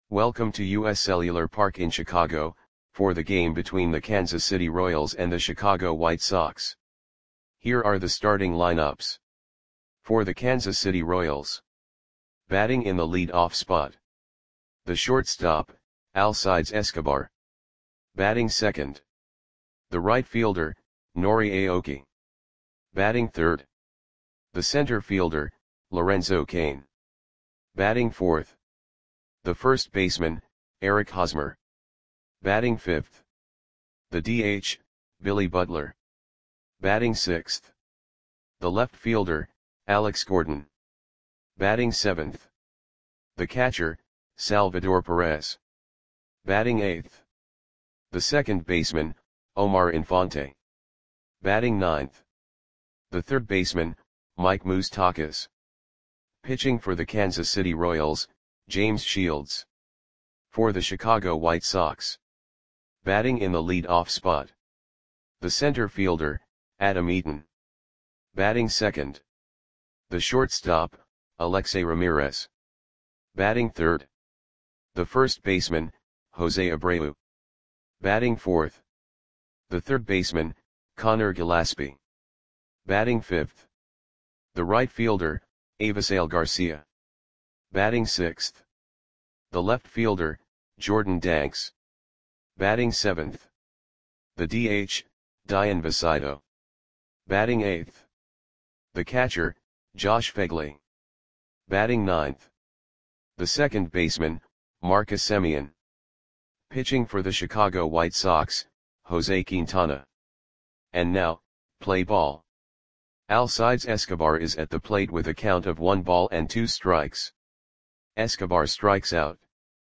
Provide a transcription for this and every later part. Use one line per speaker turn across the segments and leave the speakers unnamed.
Welcome to US Cellular Park in Chicago, for the game between the Kansas City Royals and the Chicago White Sox. Here are the starting lineups. For the Kansas City Royals. Batting in the lead-off spot. The shortstop, Alcides Escobar. Batting second. The right fielder, Nori Aoki. Batting third. The center fielder, Lorenzo Cain. Batting fourth. The first baseman, Eric Hosmer. Batting fifth. The DH, Billy Butler. Batting sixth. The left fielder, Alex Gordon. Batting seventh. The catcher, Salvador Perez. Batting eighth. The second baseman, Omar Infante. Batting ninth. The third baseman, Mike Moustakas. Pitching for the Kansas City Royals, James Shields. For the Chicago White Sox. Batting in the lead-off spot. The center fielder, Adam Eaton. Batting second. The shortstop, Alexei Ramirez. Batting third. The first baseman, Jose Abreu. Batting fourth. The third baseman, Connor Gillaspie. Batting fifth. The right fielder, Avisail Garcia. Batting sixth. The left fielder, Jordan Danks. Batting seventh. The DH, Dian Visido. Batting eighth. The catcher, Josh Phegley. Batting ninth. The second baseman, Marcus Semien. Pitching for the Chicago White Sox, Jose Quintana. And now, play ball. Alcides Escobar is at the plate with a count of 1 ball and 2 strikes. Escobar strikes out.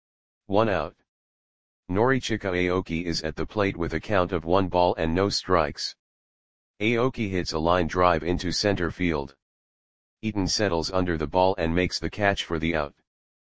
1 out. Norichika Aoki is at the plate with a count of 1 ball and no strikes. Aoki hits a line drive into center field. Eaton settles under the ball and makes the catch for the out.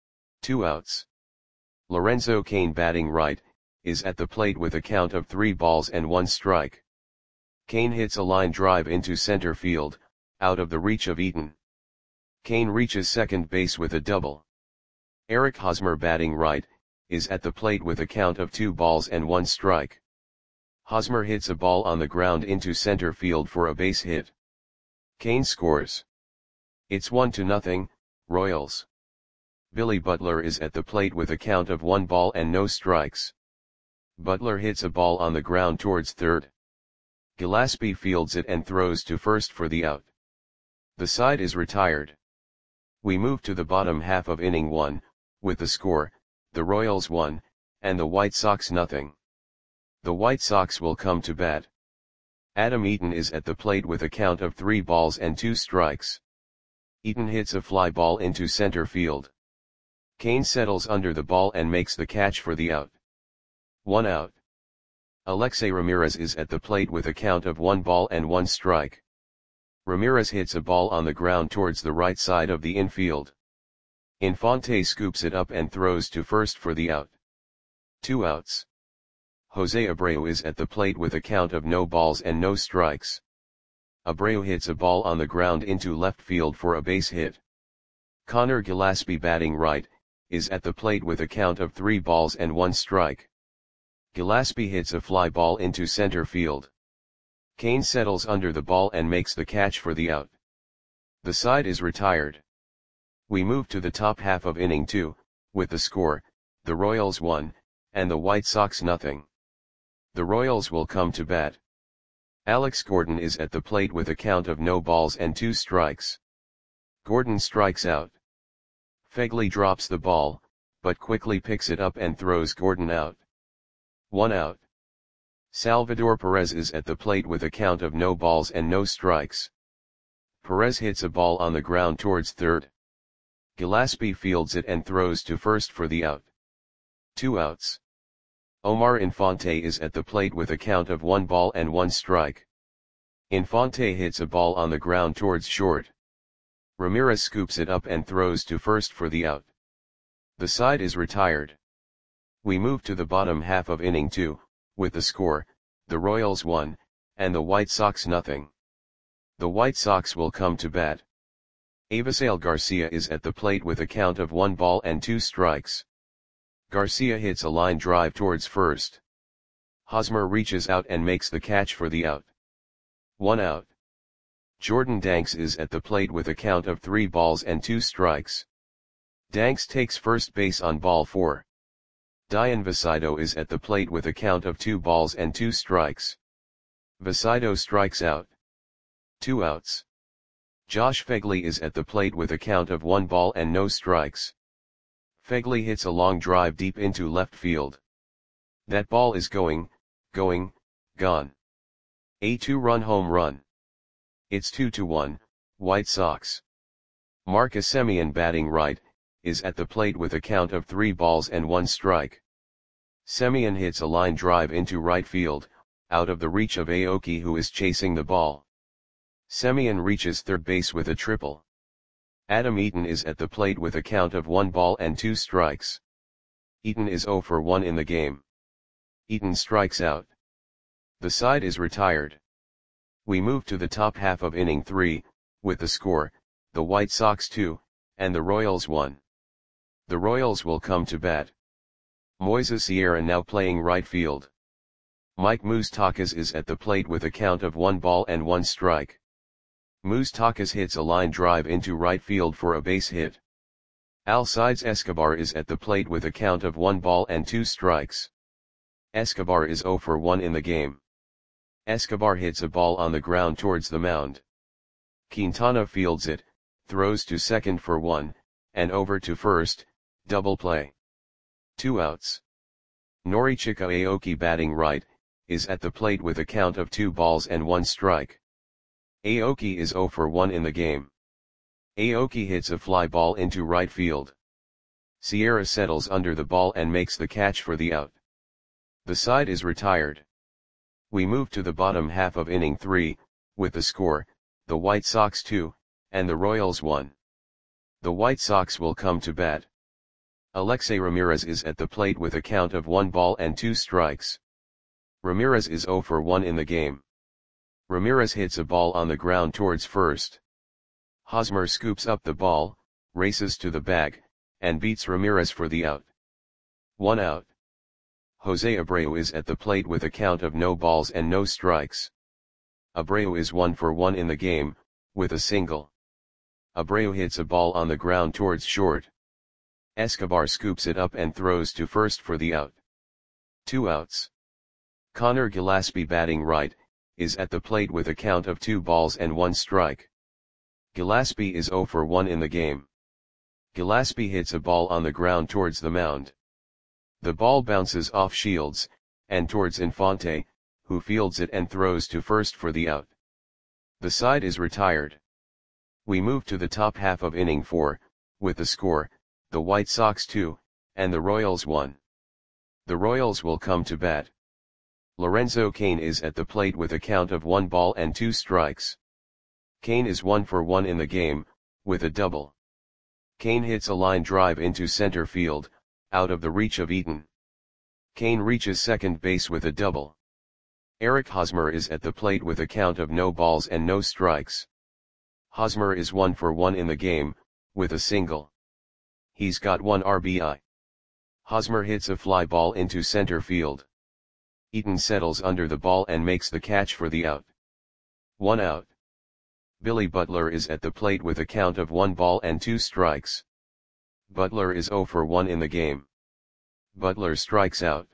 2 outs. Lorenzo Cain, batting right, is at the plate with a count of 3 balls and 1 strike. Cain hits a line drive into center field, out of the reach of Eaton. Cain reaches second base with a double. Eric Hosmer, batting right, is at the plate with a count of 2 balls and 1 strike. Hosmer hits a ball on the ground into center field for a base hit. Cain scores. It's 1-0, Royals. Billy Butler is at the plate with a count of 1 ball and no strikes. Butler hits a ball on the ground towards third. Gillaspie fields it and throws to first for the out. The side is retired. We move to the bottom half of inning 1, with the score, the Royals 1, and the White Sox 0. The White Sox will come to bat. Adam Eaton is at the plate with a count of 3 balls and 2 strikes. Eaton hits a fly ball into center field. Cain settles under the ball and makes the catch for the out. 1 out. Alexei Ramirez is at the plate with a count of 1 ball and 1 strike. Ramirez hits a ball on the ground towards the right side of the infield. Infante scoops it up and throws to first for the out. 2 outs. Jose Abreu is at the plate with a count of no balls and no strikes. Abreu hits a ball on the ground into left field for a base hit. Connor Gillaspie, batting right, is at the plate with a count of 3 balls and 1 strike. Gillaspie hits a fly ball into center field. Cain settles under the ball and makes the catch for the out. The side is retired. We move to the top half of inning 2, with the score, the Royals 1, and the White Sox 0. The Royals will come to bat. Alex Gordon is at the plate with a count of no balls and 2 strikes. Gordon strikes out. Phegley drops the ball, but quickly picks it up and throws Gordon out. 1 out. Salvador Perez is at the plate with a count of no balls and no strikes. Perez hits a ball on the ground towards third. Gillaspie fields it and throws to first for the out. 2 outs. Omar Infante is at the plate with a count of 1 ball and 1 strike. Infante hits a ball on the ground towards short. Ramirez scoops it up and throws to first for the out. The side is retired. We move to the bottom half of inning 2, with the score, the Royals 1, and the White Sox 0. The White Sox will come to bat. Avisail Garcia is at the plate with a count of 1 ball and 2 strikes. Garcia hits a line drive towards first. Hosmer reaches out and makes the catch for the out. 1 out. Jordan Danks is at the plate with a count of 3 balls and 2 strikes. Danks takes first base on ball 4. Dian Vasido is at the plate with a count of 2 balls and 2 strikes. Vasido strikes out. 2 outs. Josh Phegley is at the plate with a count of 1 ball and no strikes. Phegley hits a long drive deep into left field. That ball is gone. A 2-run home run. It's 2-1, White Sox. Marcus Semien, batting right, is at the plate with a count of 3 balls and 1 strike. Semien hits a line drive into right field, out of the reach of Aoki, who is chasing the ball. Semien reaches third base with a triple. Adam Eaton is at the plate with a count of 1 ball and 2 strikes. Eaton is 0 for 1 in the game. Eaton strikes out. The side is retired. We move to the top half of inning 3, with the score, the White Sox 2, and the Royals 1. The Royals will come to bat. Moises Sierra now playing right field. Mike Moustakas is at the plate with a count of 1 ball and 1 strike. Moustakas hits a line drive into right field for a base hit. Alcides Escobar is at the plate with a count of 1 ball and 2 strikes. Escobar is 0 for 1 in the game. Escobar hits a ball on the ground towards the mound. Quintana fields it, throws to second for 1, and over to first, double play. 2 outs. Norichika Aoki, batting right, is at the plate with a count of 2 balls and 1 strike. Aoki is 0 for 1 in the game. Aoki hits a fly ball into right field. Sierra settles under the ball and makes the catch for the out. The side is retired. We move to the bottom half of inning 3, with the score, the White Sox 2, and the Royals 1. The White Sox will come to bat. Alexei Ramirez is at the plate with a count of 1 ball and 2 strikes. Ramirez is 0 for 1 in the game. Ramirez hits a ball on the ground towards first. Hosmer scoops up the ball, races to the bag, and beats Ramirez for the out. 1 out. Jose Abreu is at the plate with a count of no balls and no strikes. Abreu is 1 for 1 in the game, with a single. Abreu hits a ball on the ground towards short. Escobar scoops it up and throws to first for the out. 2 outs. Connor Gillaspie, batting right, is at the plate with a count of 2 balls and 1 strike. Gillaspie is 0 for 1 in the game. Gillaspie hits a ball on the ground towards the mound. The ball bounces off Shields, and towards Infante, who fields it and throws to first for the out. The side is retired. We move to the top half of inning 4, with the score, the White Sox 2, and the Royals 1. The Royals will come to bat. Lorenzo Cain is at the plate with a count of 1 ball and 2 strikes. Cain is 1 for 1 in the game, with a double. Cain hits a line drive into center field, out of the reach of Eaton. Cain reaches second base with a double. Eric Hosmer is at the plate with a count of no balls and no strikes. Hosmer is 1 for 1 in the game, with a single. He's got 1 RBI. Hosmer hits a fly ball into center field. Eaton settles under the ball and makes the catch for the out. 1 out. Billy Butler is at the plate with a count of 1 ball and 2 strikes. Butler is 0 for 1 in the game. Butler strikes out.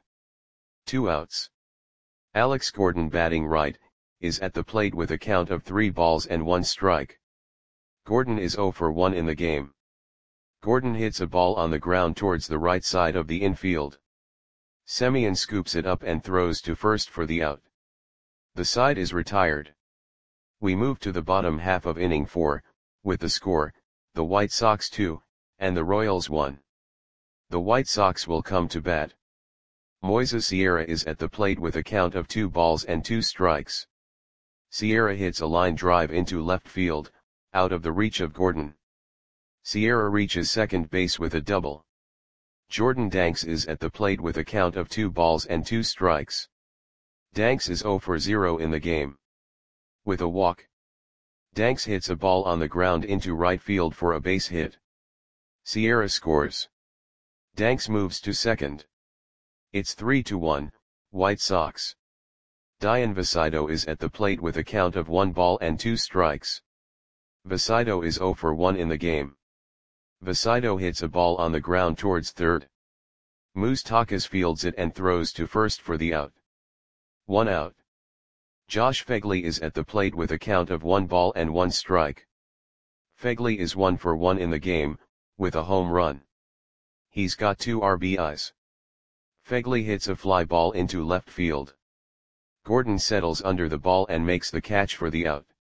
2 outs. Alex Gordon, batting right, is at the plate with a count of 3 balls and 1 strike. Gordon is 0 for 1 in the game. Gordon hits a ball on the ground towards the right side of the infield. Semien scoops it up and throws to first for the out. The side is retired. We move to the bottom half of inning 4, with the score, the White Sox 2, and the Royals 1. The White Sox will come to bat. Moises Sierra is at the plate with a count of 2 balls and 2 strikes. Sierra hits a line drive into left field, out of the reach of Gordon. Sierra reaches second base with a double. Jordan Danks is at the plate with a count of 2 balls and 2 strikes. Danks is 0 for 0 in the game. With a walk. Danks hits a ball on the ground into right field for a base hit. Sierra scores. Danks moves to second. It's 3-1, White Sox. Dian Vasido is at the plate with a count of 1 ball and 2 strikes. Vasido is 0 for 1 in the game. Vasido hits a ball on the ground towards third. Moustakas fields it and throws to first for the out. 1 out. Josh Phegley is at the plate with a count of 1 ball and 1 strike. Phegley is 1 for 1 in the game, with a home run. He's got 2 RBIs. Phegley hits a fly ball into left field. Gordon settles under the ball and makes the catch for the out.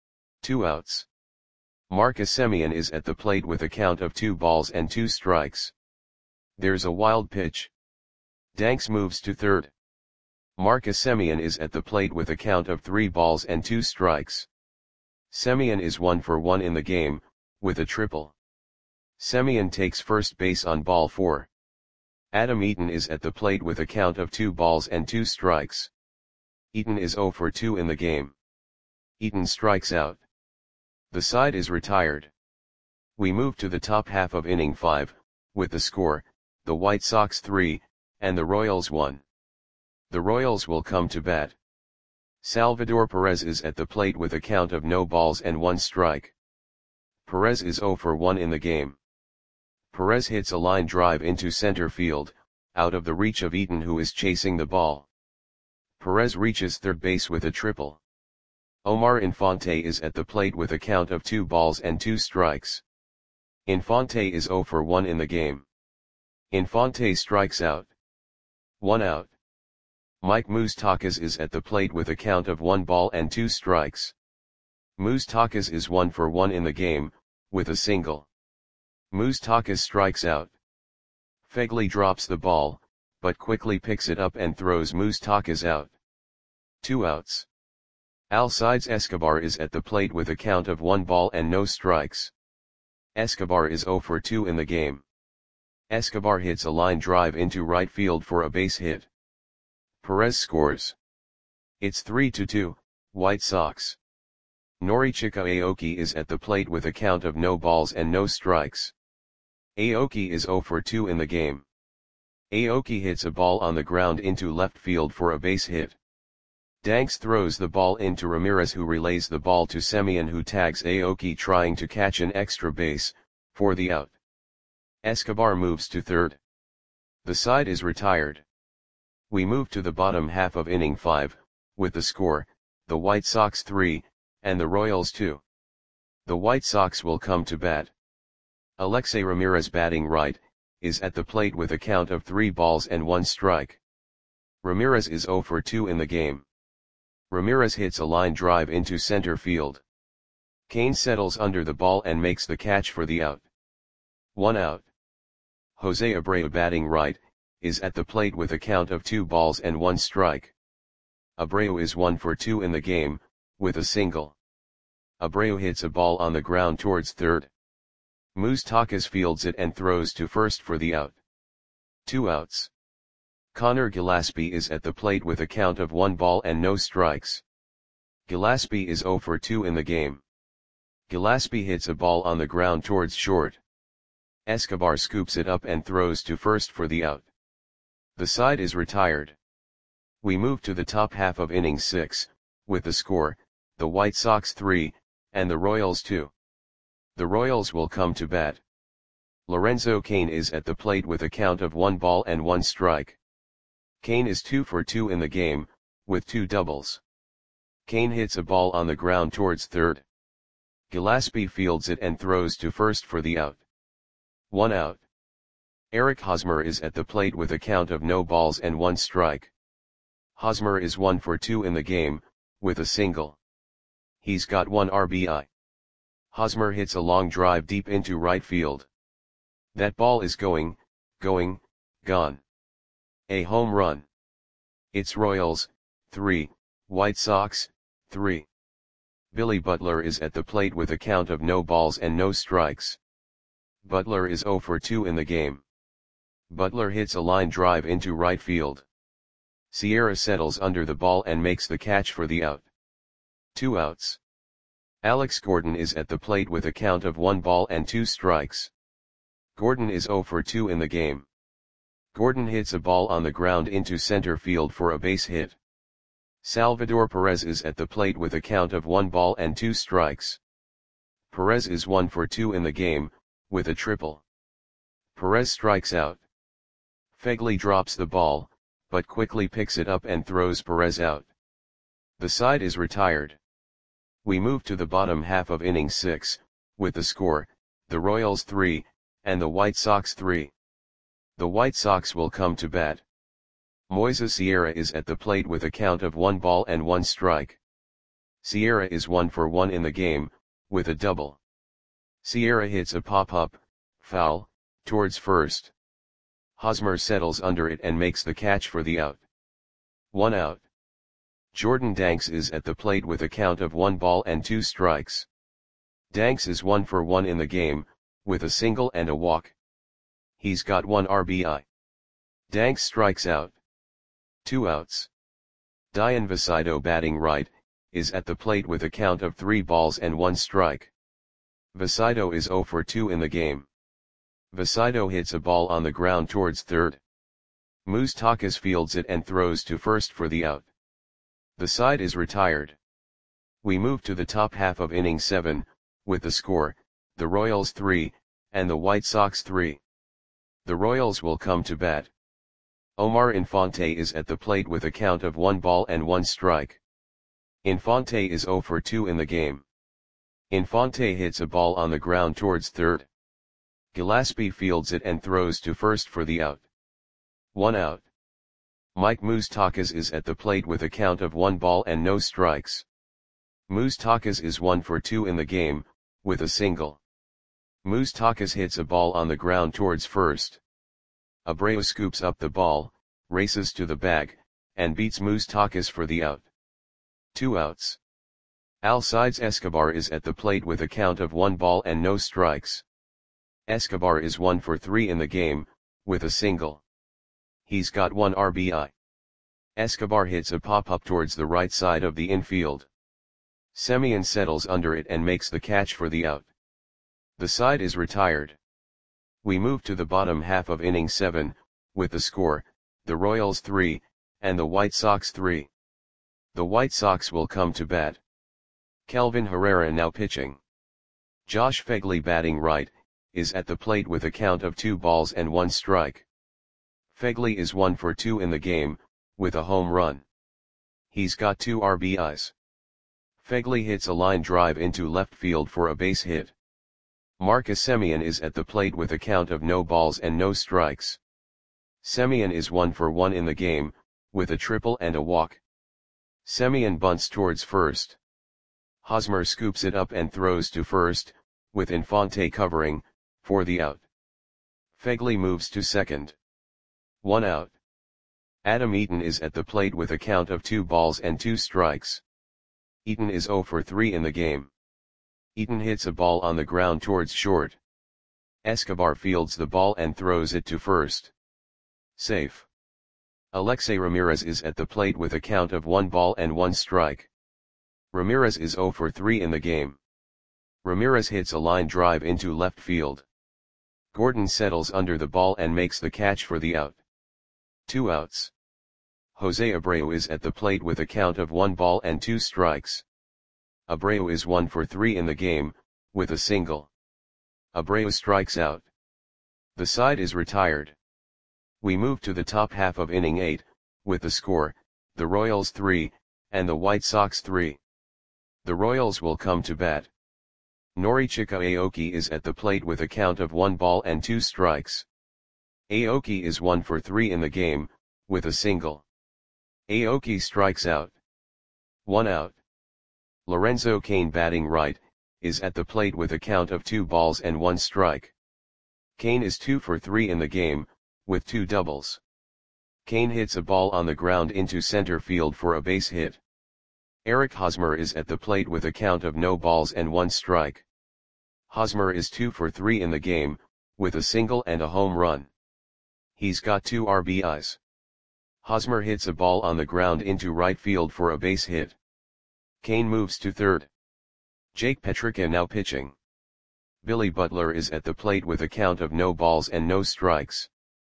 2 outs. Marcus Semien is at the plate with a count of 2 balls and 2 strikes. There's a wild pitch. Danks moves to third. Marcus Semien is at the plate with a count of 3 balls and 2 strikes. Semien is 1 for 1 in the game, with a triple. Semien takes first base on ball 4. Adam Eaton is at the plate with a count of 2 balls and 2 strikes. Eaton is 0 for 2 in the game. Eaton strikes out. The side is retired. We move to the top half of inning 5, with the score, the White Sox 3, and the Royals 1. The Royals will come to bat. Salvador Perez is at the plate with a count of no balls and 1 strike. Perez is 0 for 1 in the game. Perez hits a line drive into center field, out of the reach of Eaton, who is chasing the ball. Perez reaches third base with a triple. Omar Infante is at the plate with a count of 2 balls and 2 strikes. Infante is 0 for 1 in the game. Infante strikes out. 1 out. Mike Moustakas is at the plate with a count of 1 ball and 2 strikes. Moustakas is 1 for 1 in the game, with a single. Moustakas strikes out. Phegley drops the ball, but quickly picks it up and throws Moustakas out. 2 outs. Alcides Escobar is at the plate with a count of 1 ball and no strikes. Escobar is 0 for 2 in the game. Escobar hits a line drive into right field for a base hit. Perez scores. It's 3-2, White Sox. Norichika Aoki is at the plate with a count of no balls and no strikes. Aoki is 0 for 2 in the game. Aoki hits a ball on the ground into left field for a base hit. Danks throws the ball into Ramirez, who relays the ball to Semien, who tags Aoki trying to catch an extra base, for the out. Escobar moves to third. The side is retired. We move to the bottom half of inning 5, with the score, the White Sox 3, and the Royals 2. The White Sox will come to bat. Alexei Ramirez, batting right, is at the plate with a count of 3 balls and 1 strike. Ramirez is 0 for 2 in the game. Ramirez hits a line drive into center field. Kane settles under the ball and makes the catch for the out. 1 out. Jose Abreu, batting right, is at the plate with a count of 2 balls and 1 strike. Abreu is 1 for 2 in the game, with a single. Abreu hits a ball on the ground towards third. Moustakas fields it and throws to first for the out. 2 outs. Connor Gillaspie is at the plate with a count of 1 ball and no strikes. Gillaspie is 0 for 2 in the game. Gillaspie hits a ball on the ground towards short. Escobar scoops it up and throws to first for the out. The side is retired. We move to the top half of inning 6, with the score, the White Sox 3, and the Royals 2. The Royals will come to bat. Lorenzo Cain is at the plate with a count of 1 ball and 1 strike. Cain is 2 for 2 in the game, with 2 doubles. Cain hits a ball on the ground towards third. Gillaspie fields it and throws to first for the out. 1 out. Eric Hosmer is at the plate with a count of no balls and 1 strike. Hosmer is 1 for 2 in the game, with a single. He's got 1 RBI. Hosmer hits a long drive deep into right field. That ball is gone. A home run. It's Royals 3, White Sox 3. Billy Butler is at the plate with a count of no balls and no strikes. Butler is 0 for 2 in the game. Butler hits a line drive into right field. Sierra settles under the ball and makes the catch for the out. 2 outs. Alex Gordon is at the plate with a count of 1 ball and 2 strikes. Gordon is 0 for 2 in the game. Gordon hits a ball on the ground into center field for a base hit. Salvador Perez is at the plate with a count of 1 ball and 2 strikes. Perez is 1 for 2 in the game, with a triple. Perez strikes out. Phegley drops the ball, but quickly picks it up and throws Perez out. The side is retired. We move to the bottom half of inning 6, with the score, the Royals 3, and the White Sox 3. The White Sox will come to bat. Moises Sierra is at the plate with a count of 1 ball and 1 strike. Sierra is 1 for 1 in the game, with a double. Sierra hits a pop-up, foul, towards first. Hosmer settles under it and makes the catch for the out. 1 out. Jordan Danks is at the plate with a count of 1 ball and 2 strikes. Danks is 1 for 1 in the game, with a single and a walk. He's got 1 RBI. Danks strikes out. 2 outs. Dayan Vicito, batting right, is at the plate with a count of 3 balls and 1 strike. Vicito is 0 for 2 in the game. Vicito hits a ball on the ground towards third. Moustakas fields it and throws to first for the out. The side is retired. We move to the top half of inning 7, with the score, the Royals 3, and the White Sox 3. The Royals will come to bat. Omar Infante is at the plate with a count of 1 ball and 1 strike. Infante is 0 for 2 in the game. Infante hits a ball on the ground towards third. Gillespie fields it and throws to first for the out. 1 out. Mike Moustakas is at the plate with a count of 1 ball and no strikes. Moustakas is 1 for 2 in the game, with a single. Moustakas hits a ball on the ground towards first. Abreu scoops up the ball, races to the bag, and beats Moustakas for the out. 2 outs. Alcides Escobar is at the plate with a count of 1 ball and no strikes. Escobar is 1 for 3 in the game, with a single. He's got 1 RBI. Escobar hits a pop-up towards the right side of the infield. Semien settles under it and makes the catch for the out. The side is retired. We move to the bottom half of inning 7, with the score, the Royals 3, and the White Sox 3. The White Sox will come to bat. Kelvin Herrera now pitching. Josh Phegley, batting right, is at the plate with a count of 2 balls and 1 strike. Phegley is 1 for 2 in the game, with a home run. He's got 2 RBIs. Phegley hits a line drive into left field for a base hit. Marcus Semien is at the plate with a count of no balls and no strikes. Semien is 1 for 1 in the game, with a triple and a walk. Semien bunts towards first. Hosmer scoops it up and throws to first, with Infante covering, for the out. Phegley moves to second. 1 out. Adam Eaton is at the plate with a count of 2 balls and 2 strikes. Eaton is 0 for 3 in the game. Eaton hits a ball on the ground towards short. Escobar fields the ball and throws it to first. Safe. Alexei Ramirez is at the plate with a count of 1 ball and 1 strike. Ramirez is 0 for 3 in the game. Ramirez hits a line drive into left field. Gordon settles under the ball and makes the catch for the out. 2 outs. Jose Abreu is at the plate with a count of 1 ball and 2 strikes. Abreu is 1 for 3 in the game, with a single. Abreu strikes out. The side is retired. We move to the top half of inning 8, with the score, the Royals 3, and the White Sox 3. The Royals will come to bat. Norichika Aoki is at the plate with a count of 1 ball and 2 strikes. Aoki is 1 for 3 in the game, with a single. Aoki strikes out. 1 out. Lorenzo Cain, batting right, is at the plate with a count of 2 balls and 1 strike. Cain is 2 for 3 in the game, with 2 doubles. Cain hits a ball on the ground into center field for a base hit. Eric Hosmer is at the plate with a count of no balls and 1 strike. Hosmer is 2 for 3 in the game, with a single and a home run. He's got 2 RBIs. Hosmer hits a ball on the ground into right field for a base hit. Cain moves to third. Jake Petricka now pitching. Billy Butler is at the plate with a count of no balls and no strikes.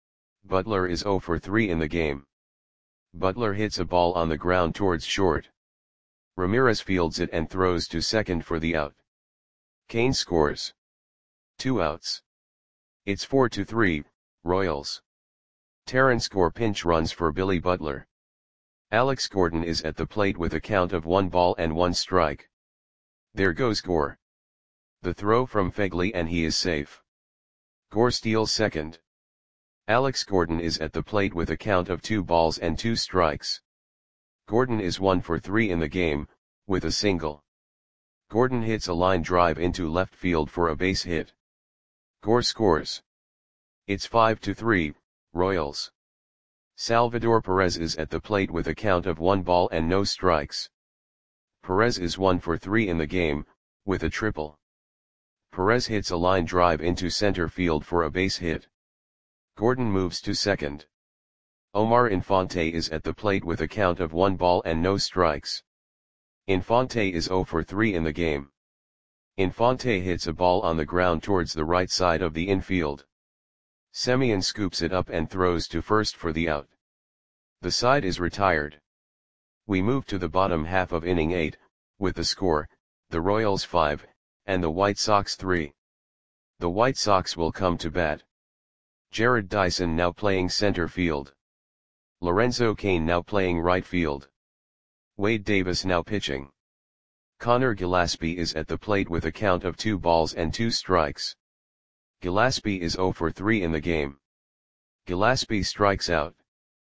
Butler is 0 for 3 in the game. Butler hits a ball on the ground towards short. Ramirez fields it and throws to second for the out. Cain scores. 2 outs. It's 4-3, Royals. Terrence Gore pinch runs for Billy Butler. Alex Gordon is at the plate with a count of 1 ball and 1 strike. There goes Gore. The throw from Phegley and he is safe. Gore steals second. Alex Gordon is at the plate with a count of 2 balls and 2 strikes. Gordon is 1 for 3 in the game, with a single. Gordon hits a line drive into left field for a base hit. Gore scores. It's 5-3, Royals. Salvador Perez is at the plate with a count of 1 ball and no strikes. Perez is 1 for 3 in the game, with a triple. Perez hits a line drive into center field for a base hit. Gordon moves to second. Omar Infante is at the plate with a count of 1 ball and no strikes. Infante is 0 for 3 in the game. Infante hits a ball on the ground towards the right side of the infield. Semien scoops it up and throws to first for the out. The side is retired. We move to the bottom half of inning 8, with the score, the Royals 5, and the White Sox 3. The White Sox will come to bat. Jared Dyson now playing center field. Lorenzo Cain now playing right field. Wade Davis now pitching. Connor Gillaspie is at the plate with a count of 2 balls and 2 strikes. Gillaspie is 0 for 3 in the game. Gillaspie strikes out.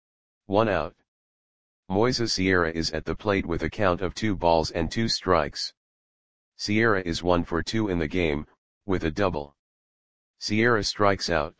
1 out. Moises Sierra is at the plate with a count of 2 balls and 2 strikes. Sierra is 1 for 2 in the game, with a double. Sierra strikes out.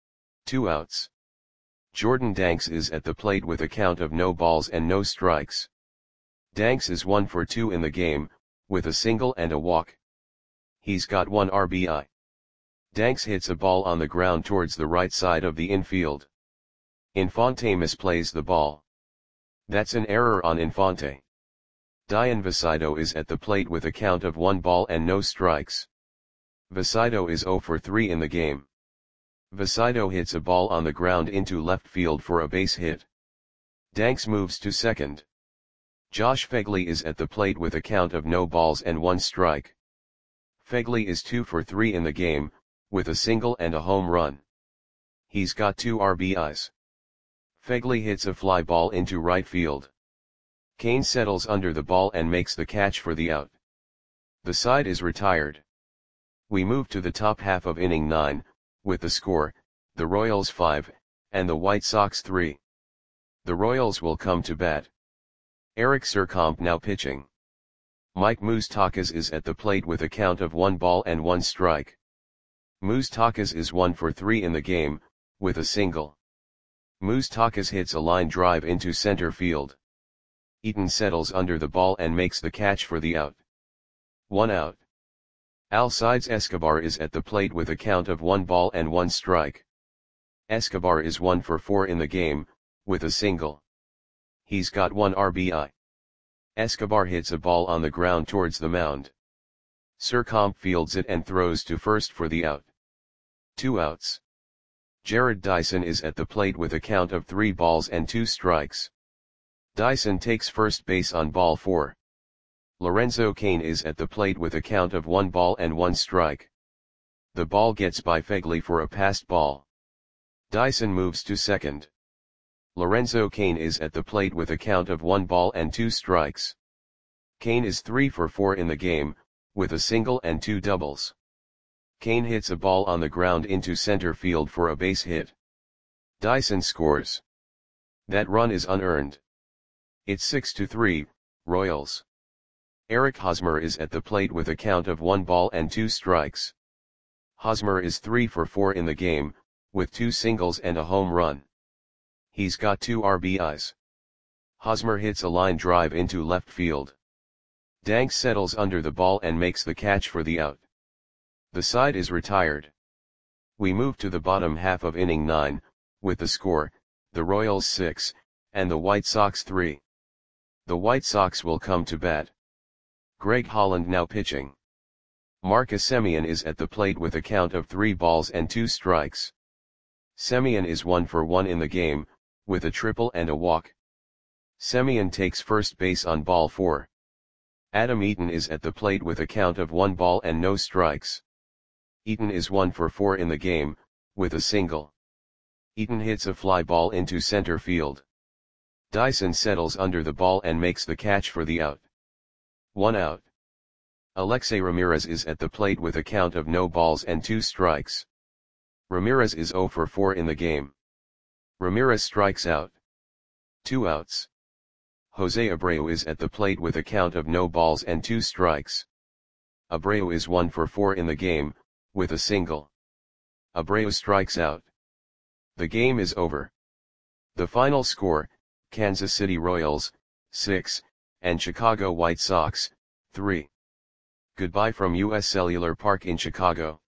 2 outs. Jordan Danks is at the plate with a count of no balls and no strikes. Danks is 1 for 2 in the game, with a single and a walk. He's got 1 RBI. Danks hits a ball on the ground towards the right side of the infield. Infante misplays the ball. That's an error on Infante. Dian Visido is at the plate with a count of 1 ball and no strikes. Visido is 0 for 3 in the game. Visido hits a ball on the ground into left field for a base hit. Danks moves to second. Josh Phegley is at the plate with a count of no balls and 1 strike. Phegley is 2 for 3 in the game, with a single and a home run. He's got 2 RBIs. Phegley hits a fly ball into right field. Cain settles under the ball and makes the catch for the out. The side is retired. We move to the top half of inning 9, with the score, the Royals 5, and the White Sox 3. The Royals will come to bat. Eric Surcomp now pitching. Mike Moustakas is at the plate with a count of 1 ball and 1 strike. Moustakas is 1 for 3 in the game, with a single. Moustakas hits a line drive into center field. Eaton settles under the ball and makes the catch for the out. 1 out. Alcides Escobar is at the plate with a count of 1 ball and 1 strike. Escobar is 1 for 4 in the game, with a single. He's got 1 RBI. Escobar hits a ball on the ground towards the mound. Surcomp fields it and throws to first for the out. 2 outs. Jared Dyson is at the plate with a count of 3 balls and 2 strikes. Dyson takes first base on ball 4. Lorenzo Cain is at the plate with a count of 1 ball and 1 strike. The ball gets by Phegley for a passed ball. Dyson moves to second. Lorenzo Cain is at the plate with a count of 1 ball and 2 strikes. Cain is 3 for 4 in the game, with a single and 2 doubles. Cain hits a ball on the ground into center field for a base hit. Dyson scores. That run is unearned. It's 6-3, Royals. Eric Hosmer is at the plate with a count of 1 ball and 2 strikes. Hosmer is 3 for 4 in the game, with 2 singles and a home run. He's got 2 RBIs. Hosmer hits a line drive into left field. Danks settles under the ball and makes the catch for the out. The side is retired. We move to the bottom half of inning 9, with the score, the Royals 6, and the White Sox 3. The White Sox will come to bat. Greg Holland now pitching. Marcus Semien is at the plate with a count of 3 balls and 2 strikes. Semien is 1 for 1 in the game, with a triple and a walk. Semien takes first base on ball 4. Adam Eaton is at the plate with a count of 1 ball and no strikes. Eaton is 1 for 4 in the game, with a single. Eaton hits a fly ball into center field. Dyson settles under the ball and makes the catch for the out. 1 out. Alexei Ramirez is at the plate with a count of no balls and 2 strikes. Ramirez is 0 for 4 in the game. Ramirez strikes out. 2 outs. Jose Abreu is at the plate with a count of no balls and 2 strikes. Abreu is 1 for 4 in the game, with a single. Abreu strikes out. The game is over. The final score, Kansas City Royals, 6, and Chicago White Sox, 3. Goodbye from US Cellular Park in Chicago.